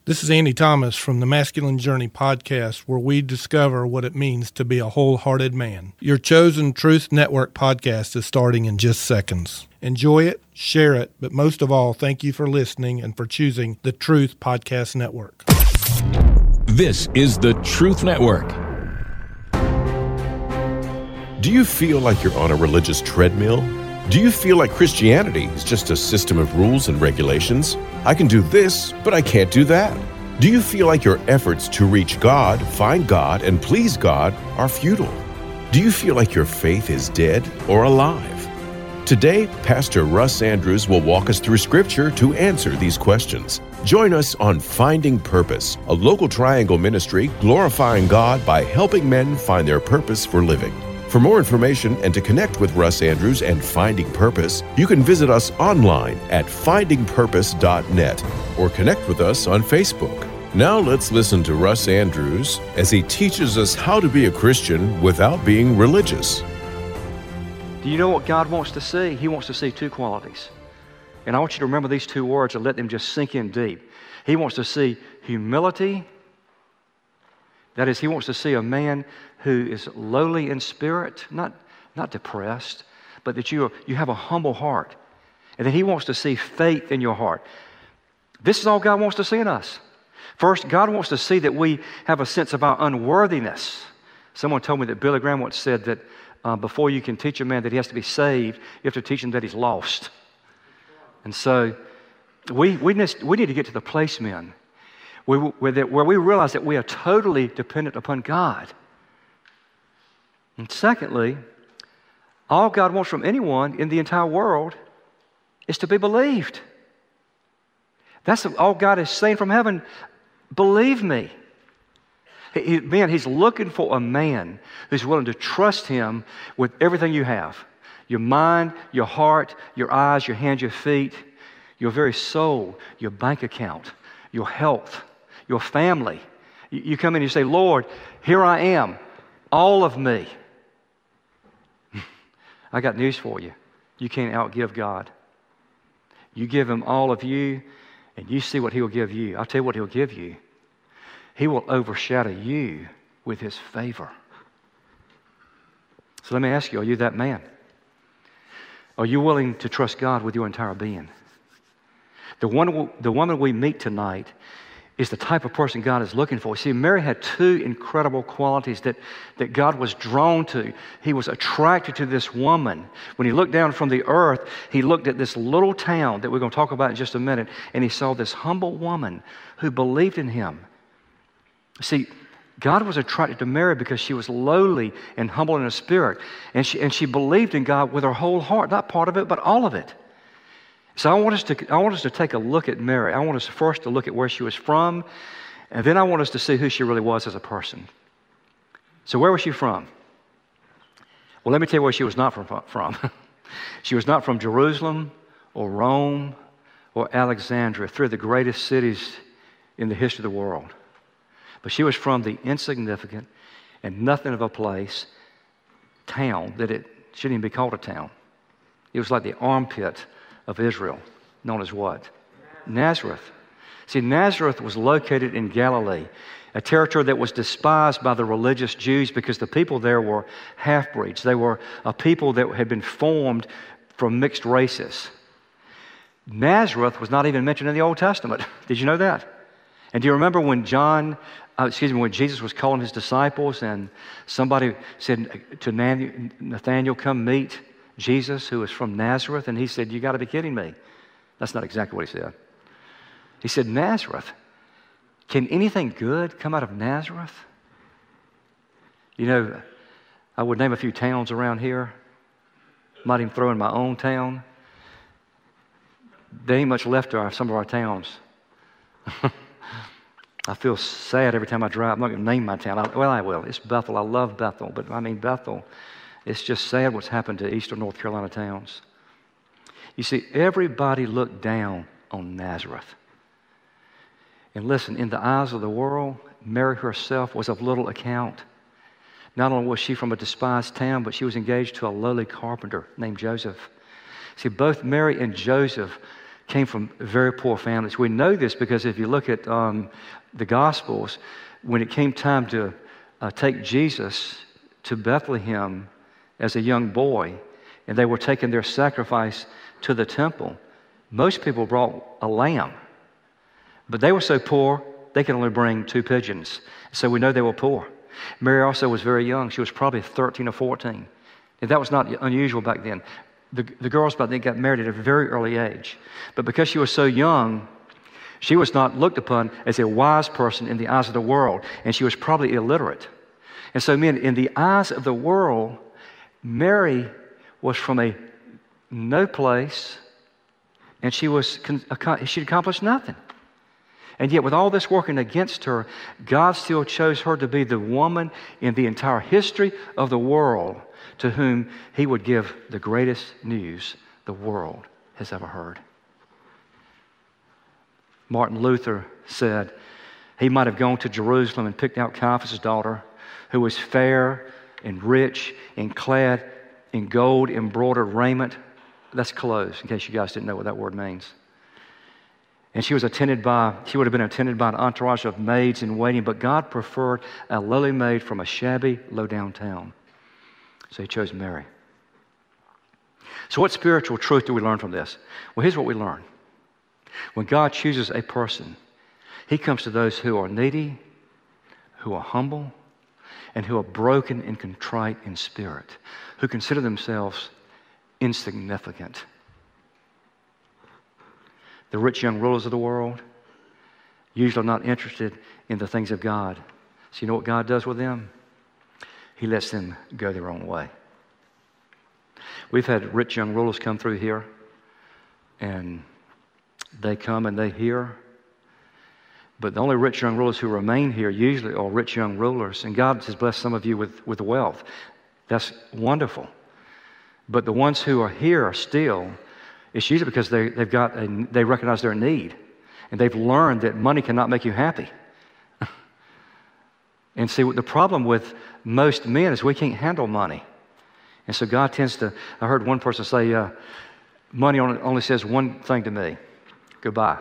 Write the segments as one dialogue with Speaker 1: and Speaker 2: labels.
Speaker 1: This is Andy Thomas from the Masculine Journey podcast, where we discover what it means to be a wholehearted man. Your chosen Truth Network podcast is starting in just seconds. Enjoy it, share it, but most of all, thank you for listening and for choosing the Truth Podcast Network.
Speaker 2: This is the Truth Network.
Speaker 3: Do you feel like you're on a religious treadmill? Do you feel like Christianity is just a system of rules and regulations? I can do this, but I can't do that. Do you feel like your efforts to reach God, find God, and please God are futile? Do you feel like your faith is dead or alive? Today, Pastor Russ Andrews will walk us through Scripture to answer these questions. Join us on Finding Purpose, a local Triangle ministry glorifying God by helping men find their purpose for living. For more information and to connect with Russ Andrews and Finding Purpose, you can visit us online at findingpurpose.net or connect with us on Facebook. Now let's listen to Russ Andrews as he teaches us how to be a Christian without being religious.
Speaker 4: Do you know what God wants to see? He wants to see two qualities. And I want you to remember these two words and let them just sink in deep. He wants to see humility. That is, he wants to see a man who is lowly in spirit, not depressed, but that you have a humble heart. And then he wants to see faith in your heart. This is all God wants to see in us. First, God wants to see that we have a sense of our unworthiness. Someone told me that Billy Graham once said that before you can teach a man that he has to be saved, you have to teach him that he's lost. And so we need to get to the place, men, where we realize that we are totally dependent upon God. And secondly, all God wants from anyone in the entire world is to be believed. That's all God is saying from heaven. Believe me. He's looking for a man who's willing to trust him with everything you have. Your mind, your heart, your eyes, your hands, your feet, your very soul, your bank account, your health, your family. You come in and you say, Lord, here I am, all of me. I got news for you. You can't outgive God. You give him all of you, and you see what he'll give you. I'll tell you what he'll give you. He will overshadow you with his favor. So let me ask you, are you that man? Are you willing to trust God with your entire being? The woman we meet tonight is the type of person God is looking for. See, Mary had two incredible qualities that God was drawn to. He was attracted to this woman. When he looked down from the earth, he looked at this little town that we're going to talk about in just a minute, and he saw this humble woman who believed in him. See, God was attracted to Mary because she was lowly and humble in her spirit, and she believed in God with her whole heart, not part of it, but all of it. So I want us to take a look at Mary. I want us first to look at where she was from, and then I want us to see who she really was as a person. So where was she from? Well, let me tell you where she was not from. She was not from Jerusalem or Rome or Alexandria, three of the greatest cities in the history of the world. But she was from the insignificant and nothing of a place, town, that it shouldn't even be called a town. It was like the armpit of Israel, known as what? Nazareth. See, Nazareth was located in Galilee, a territory that was despised by the religious Jews because the people there were half-breeds. They were a people that had been formed from mixed races. Nazareth was not even mentioned in the Old Testament. Did you know that? And do you remember when when Jesus was calling his disciples and somebody said to Nathanael, come meet Jesus, who was from Nazareth, and he said, you got to be kidding me. That's not exactly what he said. He said, Nazareth? Can anything good come out of Nazareth? You know, I would name a few towns around here. Might even throw in my own town. There ain't much left to some of our towns. I feel sad every time I drive. I'm not going to name my town. I will. It's Bethel. I love Bethel, but I mean Bethel. It's just sad what's happened to eastern North Carolina towns. You see, everybody looked down on Nazareth. And listen, in the eyes of the world, Mary herself was of little account. Not only was she from a despised town, but she was engaged to a lowly carpenter named Joseph. See, both Mary and Joseph came from very poor families. We know this because if you look at the Gospels, when it came time to take Jesus to Bethlehem as a young boy, and they were taking their sacrifice to the temple, most people brought a lamb. But they were so poor, they could only bring 2 pigeons. So we know they were poor. Mary also was very young. She was probably 13 or 14. And that was not unusual back then. The girls back then got married at a very early age. But because she was so young, she was not looked upon as a wise person in the eyes of the world. And she was probably illiterate. And so, men, in the eyes of the world, Mary was from a no place, and she'd accomplished nothing. And yet, with all this working against her, God still chose her to be the woman in the entire history of the world to whom He would give the greatest news the world has ever heard. Martin Luther said he might have gone to Jerusalem and picked out Caiaphas' daughter, who was fair and rich and clad in gold embroidered raiment. That's clothes, in case you guys didn't know what that word means. And she would have been attended by an entourage of maids in waiting, but God preferred a lowly maid from a shabby, low-down town. So He chose Mary. So what spiritual truth do we learn from this? Well, here's what we learn. When God chooses a person, He comes to those who are needy, who are humble, and who are broken and contrite in spirit, who consider themselves insignificant. The rich young rulers of the world usually are not interested in the things of God. So you know what God does with them? He lets them go their own way. We've had rich young rulers come through here, and they come and they hear. But the only rich young rulers who remain here usually are rich young rulers. And God has blessed some of you with wealth. That's wonderful. But the ones who are here still, it's usually because they recognize their need. And they've learned that money cannot make you happy. And see, the problem with most men is we can't handle money. And so God tends to, I heard one person say, money only says one thing to me: goodbye.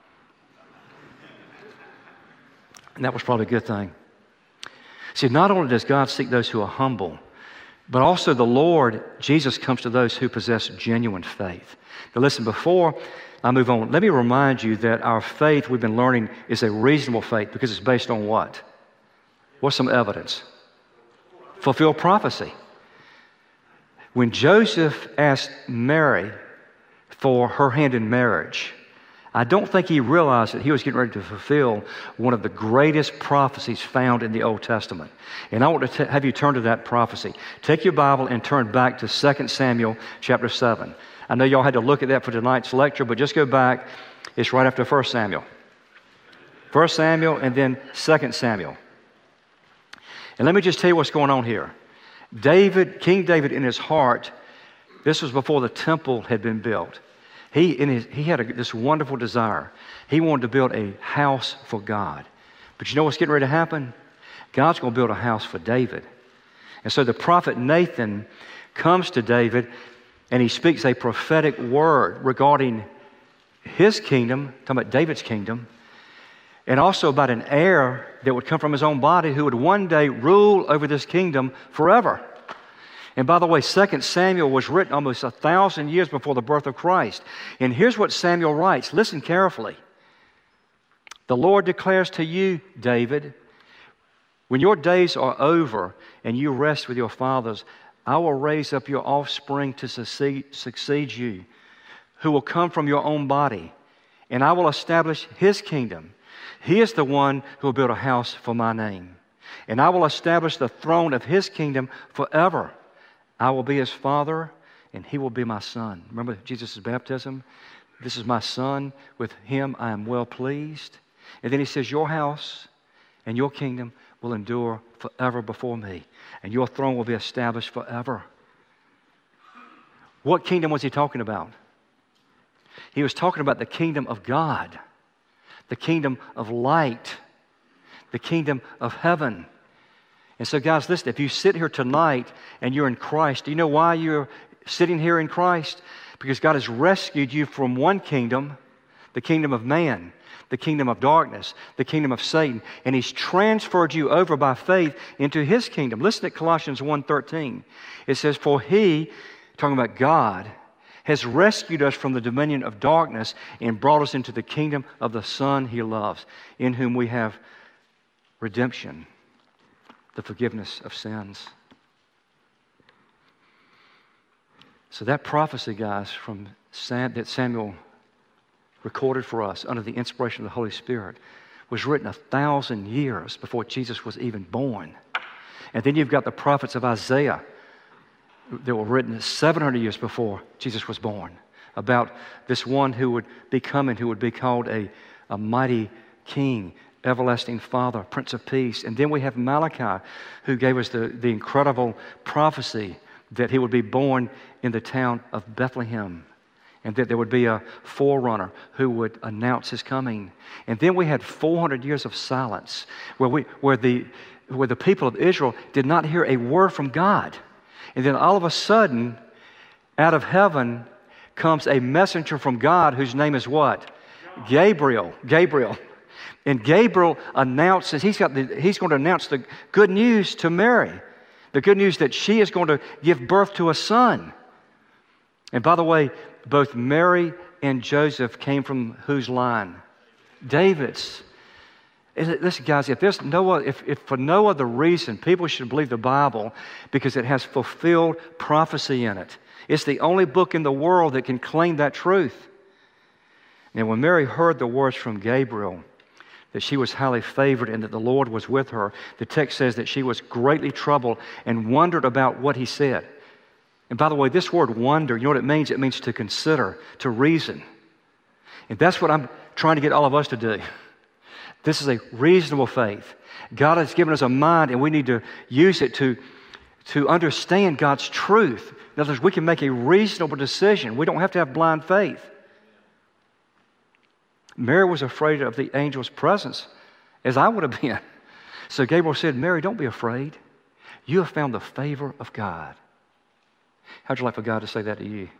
Speaker 4: And that was probably a good thing. See, not only does God seek those who are humble, but also the Lord, Jesus, comes to those who possess genuine faith. Now listen, before I move on, let me remind you that our faith, we've been learning, is a reasonable faith because it's based on what? What's some evidence? Fulfilled prophecy. When Joseph asked Mary for her hand in marriage, I don't think he realized that he was getting ready to fulfill one of the greatest prophecies found in the Old Testament. And I want to have you turn to that prophecy. Take your Bible and turn back to 2 Samuel chapter 7. I know y'all had to look at that for tonight's lecture, but just go back. It's right after 1 Samuel. 1 Samuel and then 2 Samuel. And let me just tell you what's going on here. King David in his heart, this was before the temple had been built. He had this wonderful desire. He wanted to build a house for God. But you know what's getting ready to happen? God's going to build a house for David. And so the prophet Nathan comes to David and he speaks a prophetic word regarding his kingdom, talking about David's kingdom, and also about an heir that would come from his own body who would one day rule over this kingdom forever. And by the way, 2 Samuel was written almost 1,000 years before the birth of Christ. And here's what Samuel writes. Listen carefully. The Lord declares to you, David, when your days are over and you rest with your fathers, I will raise up your offspring to succeed you, who will come from your own body, and I will establish his kingdom. He is the one who will build a house for my name, and I will establish the throne of his kingdom forever. I will be his father, and he will be my son. Remember Jesus' baptism? This is my son. With him I am well pleased. And then he says, your house and your kingdom will endure forever before me, and your throne will be established forever. What kingdom was he talking about? He was talking about the kingdom of God, the kingdom of light, the kingdom of heaven. And so, guys, listen, if you sit here tonight and you're in Christ, do you know why you're sitting here in Christ? Because God has rescued you from one kingdom, the kingdom of man, the kingdom of darkness, the kingdom of Satan, and He's transferred you over by faith into His kingdom. Listen to Colossians 1:13. It says, "For He," talking about God, "has rescued us from the dominion of darkness and brought us into the kingdom of the Son He loves, in whom we have redemption, the forgiveness of sins." So that prophecy, guys, that Samuel recorded for us under the inspiration of the Holy Spirit was written 1,000 years before Jesus was even born. And then you've got the prophets of Isaiah that were written 700 years before Jesus was born about this one who would be coming, who would be called a mighty king, everlasting Father, Prince of Peace. And then we have Malachi, who gave us the incredible prophecy that He would be born in the town of Bethlehem, and that there would be a forerunner who would announce His coming. And then we had 400 years of silence where the people of Israel did not hear a word from God. And then all of a sudden, out of heaven comes a messenger from God whose name is what? Gabriel. And Gabriel announces, he's going to announce the good news to Mary. The good news that she is going to give birth to a son. And by the way, both Mary and Joseph came from whose line? David's. Listen, guys, if for no other reason, people should believe the Bible because it has fulfilled prophecy in it. It's the only book in the world that can claim that truth. And when Mary heard the words from Gabriel, that she was highly favored and that the Lord was with her, the text says that she was greatly troubled and wondered about what He said. And by the way, this word wonder, you know what it means? It means to consider, to reason. And that's what I'm trying to get all of us to do. This is a reasonable faith. God has given us a mind, and we need to use it to understand God's truth. In other words, we can make a reasonable decision. We don't have to have blind faith. Mary was afraid of the angel's presence, as I would have been. So Gabriel said, "Mary, don't be afraid. You have found the favor of God." How'd you like for God to say that to you?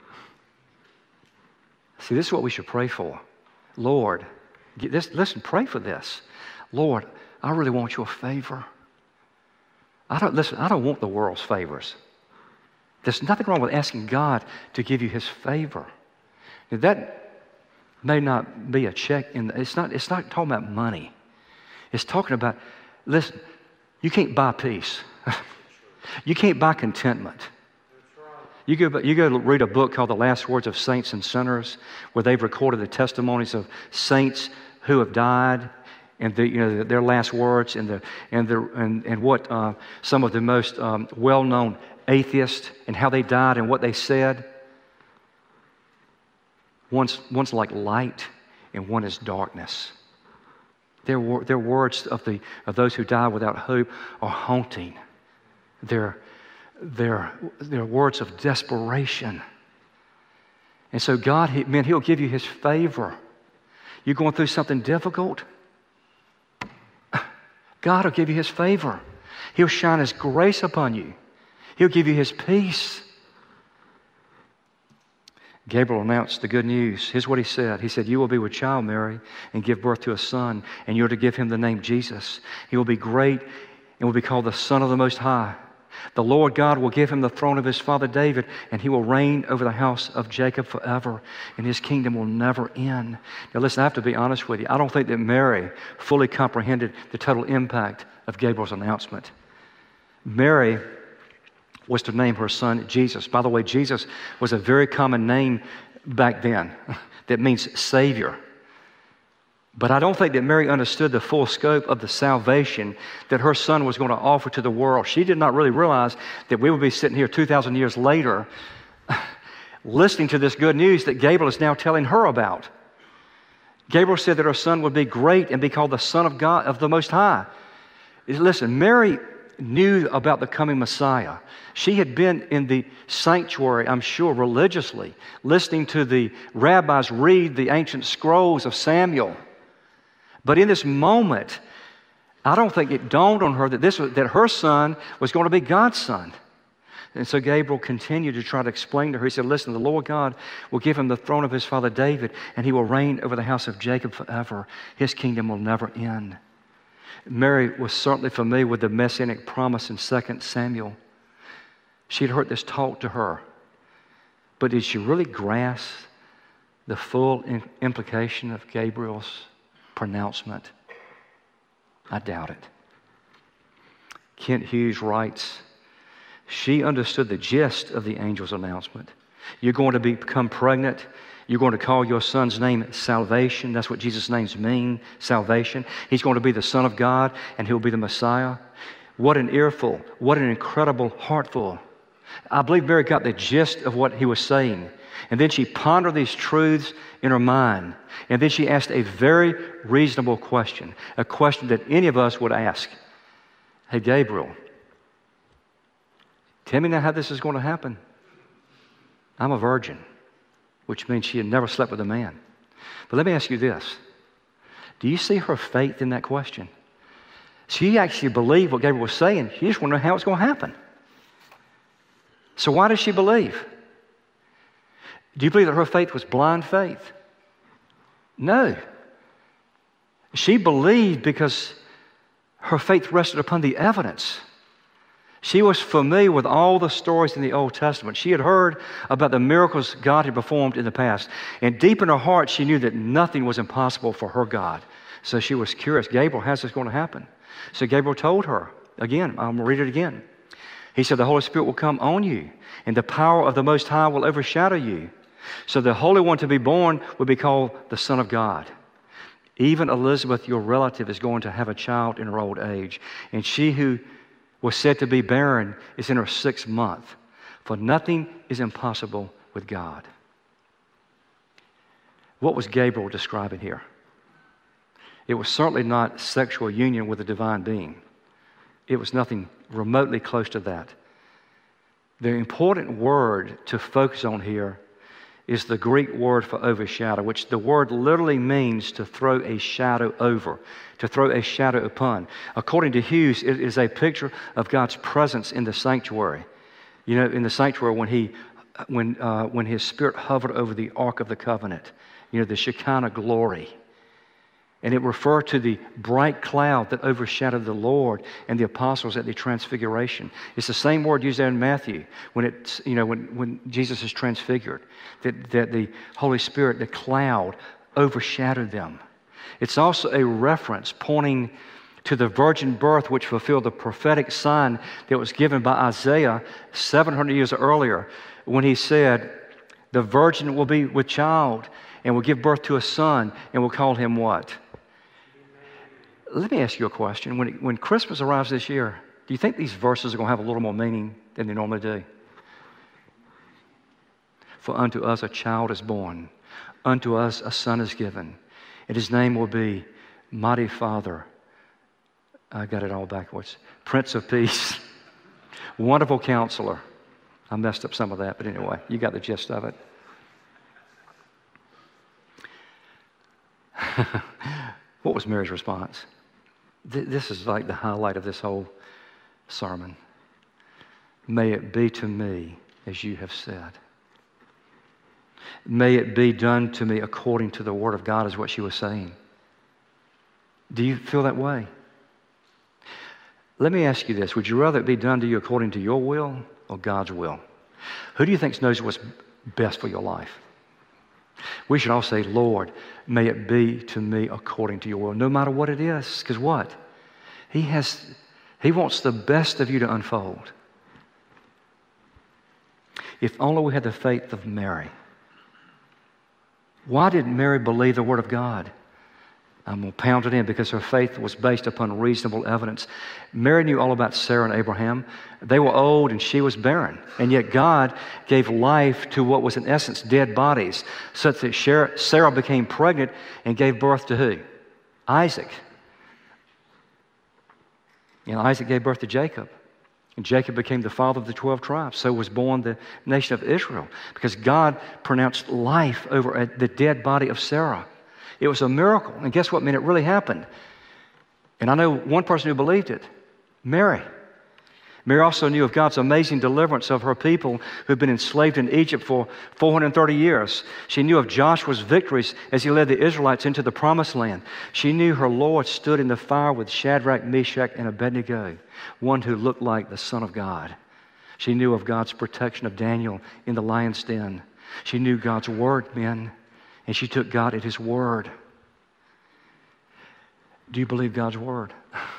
Speaker 4: See, this is what we should pray for. Lord, listen, pray for this. Lord, I really want your favor. I don't want the world's favors. There's nothing wrong with asking God to give you His favor. Now, that may not be a check it's not talking about money. It's talking about, listen, you can't buy peace. You can't buy contentment. You go read a book called The Last Words of Saints and Sinners, where they've recorded the testimonies of saints who have died and their last words and what some of the most well-known atheists and how they died and what they said. One's like light, and one is darkness. Their words of those who die without hope are haunting. They're words of desperation. And so God, He'll give you His favor. You're going through something difficult, God will give you His favor. He'll shine His grace upon you. He'll give you His peace. Gabriel announced the good news. Here's what he said. He said, "You will be with child, Mary, and give birth to a son, and you're to give him the name Jesus. He will be great and will be called the Son of the Most High. The Lord God will give him the throne of his father David, and he will reign over the house of Jacob forever, and his kingdom will never end." Now listen, I have to be honest with you. I don't think that Mary fully comprehended the total impact of Gabriel's announcement. Mary was to name her son Jesus. By the way, Jesus was a very common name back then that means Savior. But I don't think that Mary understood the full scope of the salvation that her son was going to offer to the world. She did not really realize that we would be sitting here 2,000 years later listening to this good news that Gabriel is now telling her about. Gabriel said that her son would be great and be called the Son of God, of the Most High. Listen, Mary knew about the coming Messiah. She had been in the sanctuary, I'm sure, religiously, listening to the rabbis read the ancient scrolls of Samuel. But in this moment, I don't think it dawned on her that her son was going to be God's son. And so Gabriel continued to try to explain to her. He said, listen, the Lord God will give him the throne of his father David, and he will reign over the house of Jacob forever. His kingdom will never end. Mary was certainly familiar with the messianic promise in 2 Samuel. She had heard this taught to her. But did she really grasp the full implication of Gabriel's pronouncement? I doubt it. Kent Hughes writes, she understood the gist of the angel's announcement. You're going to become pregnant. You're going to call your son's name Salvation. That's what Jesus' names mean, salvation. He's going to be the Son of God, and he'll be the Messiah. What an earful. What an incredible heartful. I believe Mary got the gist of what he was saying. And then she pondered these truths in her mind. And then she asked a very reasonable question, a question that any of us would ask. Hey, Gabriel, tell me now how this is going to happen. I'm a virgin, which means she had never slept with a man. But let me ask you this. Do you see her faith in that question? She actually believed what Gabriel was saying. She just wanted to know how it's going to happen. So why does she believe? Do you believe that her faith was blind faith? No. She believed because her faith rested upon the evidence. She was familiar with all the stories in the Old Testament. She had heard about the miracles God had performed in the past. And deep in her heart, she knew that nothing was impossible for her God. So she was curious. Gabriel, how's this going to happen? So Gabriel told her, again, I'm going to read it again. He said, the Holy Spirit will come on you, and the power of the Most High will overshadow you. So the Holy One to be born will be called the Son of God. Even Elizabeth, your relative, is going to have a child in her old age. And she who was said to be barren is in her 6th month. For nothing is impossible with God. What was Gabriel describing here? It was certainly not sexual union with a divine being. It was nothing remotely close to that. The important word to focus on here is the Greek word for overshadow, which the word literally means to throw a shadow over, to throw a shadow upon. According to Hughes, it is a picture of God's presence in the sanctuary. You know, in the sanctuary when His Spirit hovered over the Ark of the Covenant, you know, the Shekinah glory. And it referred to the bright cloud that overshadowed the Lord and the apostles at the Transfiguration. It's the same word used there in Matthew when Jesus is transfigured, that the Holy Spirit, the cloud, overshadowed them. It's also a reference pointing to the virgin birth, which fulfilled the prophetic sign that was given by Isaiah 700 years earlier, when he said, the virgin will be with child and will give birth to a son and will call him what? Let me ask you a question. When Christmas arrives this year, do you think these verses are going to have a little more meaning than they normally do? For unto us a child is born, unto us a son is given, and his name will be Mighty Father. I got it all backwards. Prince of Peace, Wonderful Counselor. I messed up some of that, but anyway, you got the gist of it. What was Mary's response? This is like the highlight of this whole sermon. May it be to me as you have said. May it be done to me according to the Word of God, is what she was saying. Do you feel that way? Let me ask you this. Would you rather it be done to you according to your will or God's will? Who do you think knows what's best for your life? We should all say, Lord, may it be to me according to your will, no matter what it is. Because what? He wants the best of you to unfold. If only we had the faith of Mary. Why did Mary believe the Word of God? I'm going to pound it in because her faith was based upon reasonable evidence. Mary knew all about Sarah and Abraham. They were old and she was barren. And yet God gave life to what was in essence dead bodies, such that Sarah became pregnant and gave birth to who? Isaac. And Isaac gave birth to Jacob. And Jacob became the father of the 12 tribes. So was born the nation of Israel because God pronounced life over the dead body of Sarah. It was a miracle. And guess what? I mean, it really happened. And I know one person who believed it, Mary. Mary also knew of God's amazing deliverance of her people who'd been enslaved in Egypt for 430 years. She knew of Joshua's victories as he led the Israelites into the Promised Land. She knew her Lord stood in the fire with Shadrach, Meshach, and Abednego, one who looked like the Son of God. She knew of God's protection of Daniel in the lion's den. She knew God's word, men, and she took God at His word. Do you believe God's word?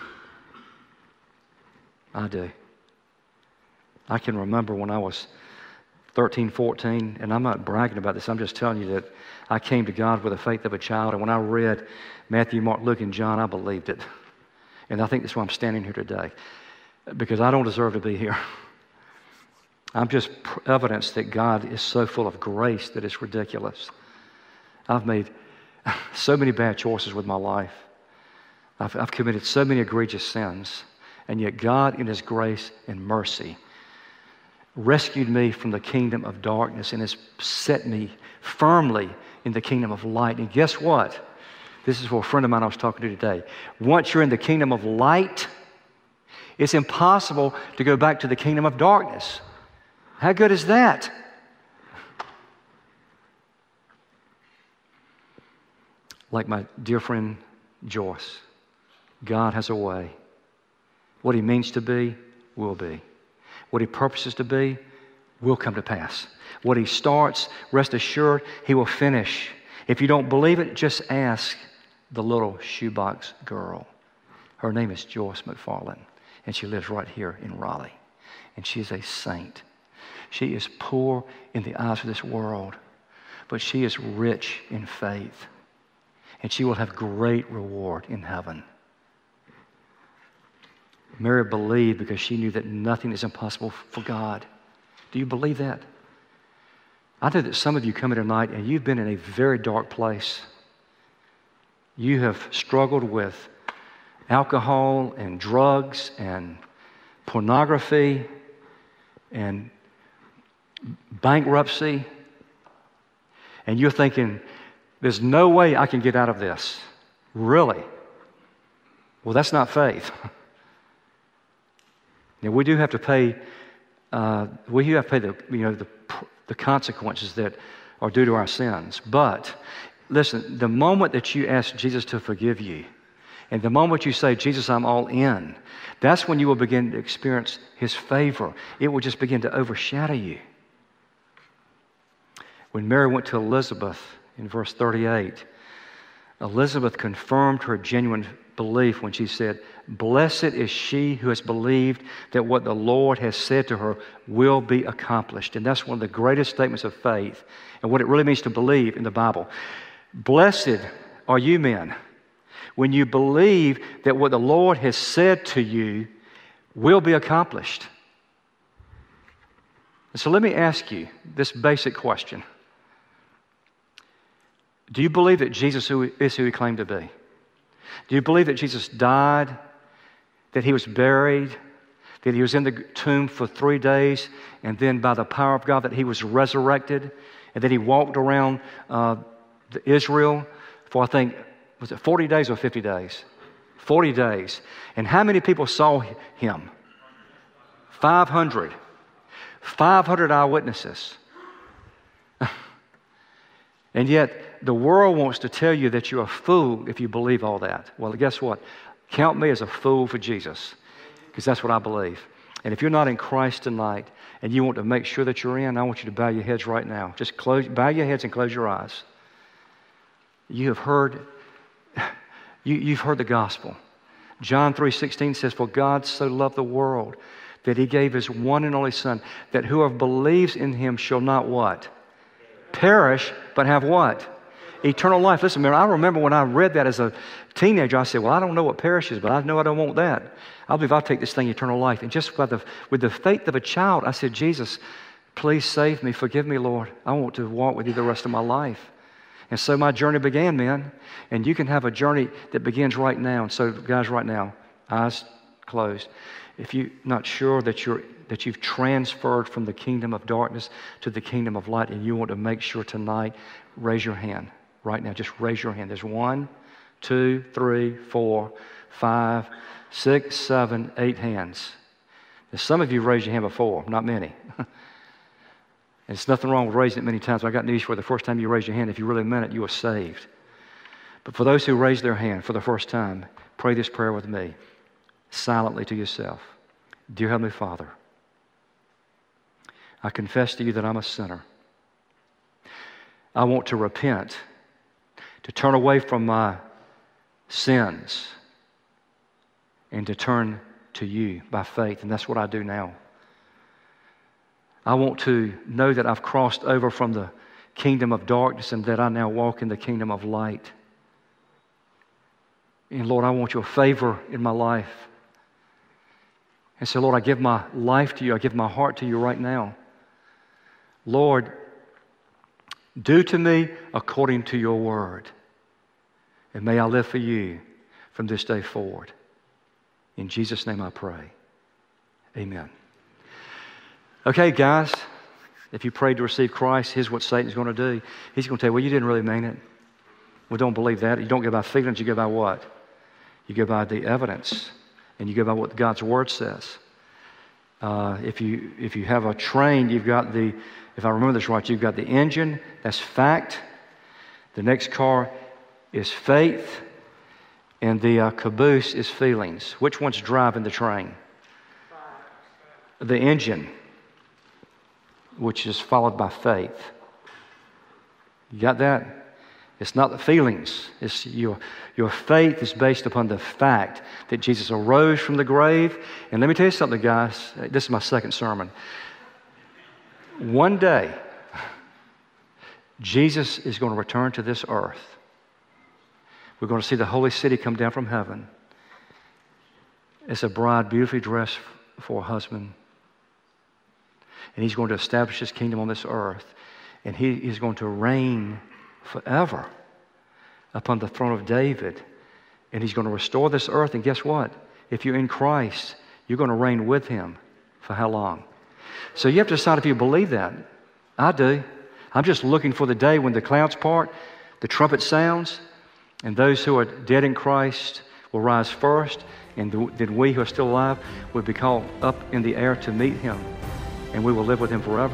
Speaker 4: I do. I can remember when I was 13, 14, and I'm not bragging about this, I'm just telling you that I came to God with the faith of a child, and when I read Matthew, Mark, Luke, and John, I believed it. And I think that's why I'm standing here today, because I don't deserve to be here. I'm just evidence that God is so full of grace that it's ridiculous. I've made so many bad choices with my life. I've committed so many egregious sins, and yet God in His grace and mercy rescued me from the kingdom of darkness and has set me firmly in the kingdom of light. And guess what? This is for a friend of mine I was talking to today. Once you're in the kingdom of light, it's impossible to go back to the kingdom of darkness. How good is that? Like my dear friend Joyce, God has a way. What He means to be, will be. What He purposes to be, will come to pass. What He starts, rest assured, He will finish. If you don't believe it, just ask the little shoebox girl. Her name is Joyce McFarland, and she lives right here in Raleigh. And she is a saint. She is poor in the eyes of this world, but she is rich in faith. And she will have great reward in heaven. Mary believed because she knew that nothing is impossible for God. Do you believe that? I know that some of you come here tonight and you've been in a very dark place. You have struggled with alcohol and drugs and pornography and bankruptcy. And you're thinking, there's no way I can get out of this. Really? Well, that's not faith. Now, we do have to pay. The consequences that are due to our sins. But listen, the moment that you ask Jesus to forgive you, and the moment you say, Jesus, I'm all in, that's when you will begin to experience His favor. It will just begin to overshadow you. When Mary went to Elizabeth in verse 38, Elizabeth confirmed her genuine belief when she said, blessed is she who has believed that what the Lord has said to her will be accomplished. And that's one of the greatest statements of faith and what it really means to believe in the Bible. Blessed are you men when you believe that what the Lord has said to you will be accomplished. And so let me ask you this basic question. Do you believe that Jesus is who He claimed to be? Do you believe that Jesus died, that He was buried, that He was in the tomb for 3 days, and then by the power of God that He was resurrected, and that He walked around Israel for, I think, was it 40 days or 50 days? 40 days. And how many people saw Him? 500. 500 eyewitnesses. And yet, the world wants to tell you that you're a fool if you believe all that. Well, guess what? Count me as a fool for Jesus, because that's what I believe. And if you're not in Christ tonight and you want to make sure that you're in, I want you to bow your heads right now. Just bow your heads and close your eyes. You have heard, you've heard the gospel. John 3:16 says, for God so loved the world that He gave His one and only Son, that whoever believes in Him shall not what? Perish, but have what? Eternal life. Listen, man, I remember when I read that as a teenager, I said, well, I don't know what perishes, but I know I don't want that. I believe I'll take this thing, eternal life. And just with the faith of a child, I said, Jesus, please save me. Forgive me, Lord. I want to walk with You the rest of my life. And so my journey began, man. And you can have a journey that begins right now. And so, guys, right now, eyes closed. If you're not sure that you've transferred from the kingdom of darkness to the kingdom of light, and you want to make sure tonight, raise your hand. Right now, just raise your hand. There's 1, 2, 3, 4, 5, 6, 7, 8 hands. And some of you raised your hand before, not many. And there's nothing wrong with raising it many times. I got news for you. The first time you raised your hand, if you really meant it, you were saved. But for those who raised their hand for the first time, pray this prayer with me, silently to yourself. Dear Heavenly Father, I confess to you that I'm a sinner. I want to repent, to turn away from my sins, and to turn to you by faith, and that's what I do now. I want to know that I've crossed over from the kingdom of darkness and that I now walk in the kingdom of light. And Lord, I want your favor in my life. And so, Lord, I give my life to you. I give my heart to you right now. Lord, do to me according to your word. And may I live for you from this day forward. In Jesus' name I pray. Amen. Okay, guys, if you prayed to receive Christ, here's what Satan's going to do. He's going to tell you, well, you didn't really mean it. Well, don't believe that. You don't go by feelings, you go by what? You go by the evidence, and you go by what God's Word says. If you have a train, you've got the, if I remember this right, you've got the engine, that's fact. The next car is faith, and the caboose is feelings. Which one's driving the train? The engine, which is followed by faith. You got that? It's not the feelings. It's your faith is based upon the fact that Jesus arose from the grave. And let me tell you something, guys. This is my second sermon. One day, Jesus is going to return to this earth. We're going to see the holy city come down from heaven. It's a bride beautifully dressed for a husband. And he's going to establish his kingdom on this earth. And he is going to reign forever upon the throne of David. And he's going to restore this earth. And guess what? If you're in Christ, you're going to reign with him. For how long? So you have to decide if you believe that. I do. I'm just looking for the day when the clouds part, the trumpet sounds, and those who are dead in Christ will rise first, and then we who are still alive will be called up in the air to meet him, and we will live with him forever.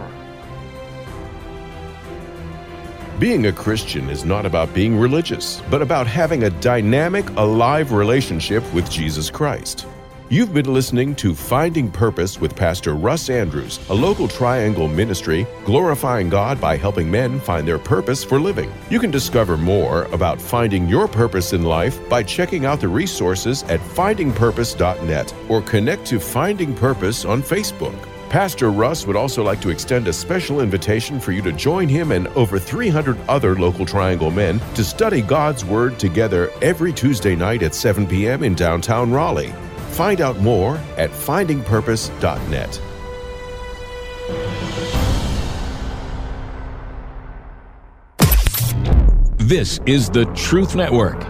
Speaker 3: Being a Christian is not about being religious, but about having a dynamic, alive relationship with Jesus Christ. You've been listening to Finding Purpose with Pastor Russ Andrews, a local Triangle ministry glorifying God by helping men find their purpose for living. You can discover more about finding your purpose in life by checking out the resources at findingpurpose.net or connect to Finding Purpose on Facebook. Pastor Russ would also like to extend a special invitation for you to join him and over 300 other local Triangle men to study God's Word together every Tuesday night at 7 p.m. in downtown Raleigh. Find out more at findingpurpose.net.
Speaker 2: This is the Truth Network.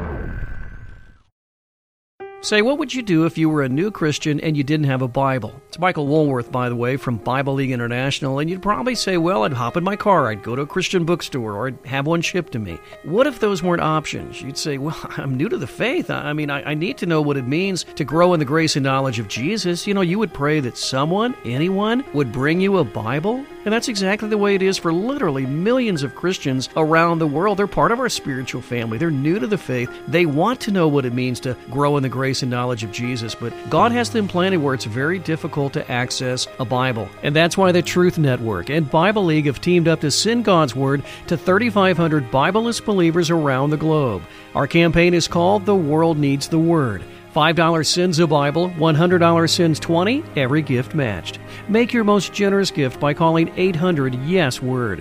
Speaker 5: Say, what would you do if you were a new Christian and you didn't have a Bible? It's Michael Woolworth, by the way, from Bible League International, and you'd probably say, well, I'd hop in my car, I'd go to a Christian bookstore, or I'd have one shipped to me. What if those weren't options? You'd say, well, I'm new to the faith. I need to know what it means to grow in the grace and knowledge of Jesus. You would pray that someone, anyone, would bring you a Bible. And that's exactly the way it is for literally millions of Christians around the world. They're part of our spiritual family. They're new to the faith. They want to know what it means to grow in the grace and knowledge of Jesus. But God has them planted where it's very difficult to access a Bible. And that's why the Truth Network and Bible League have teamed up to send God's Word to 3,500 Bibleless believers around the globe. Our campaign is called The World Needs the Word. $5 sends a Bible, $100 sends 20, every gift matched. Make your most generous gift by calling 800-YES-WORD,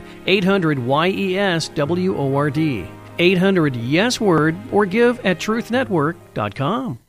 Speaker 5: 800-YES-WORD, 800-YES-WORD, or give at truthnetwork.com.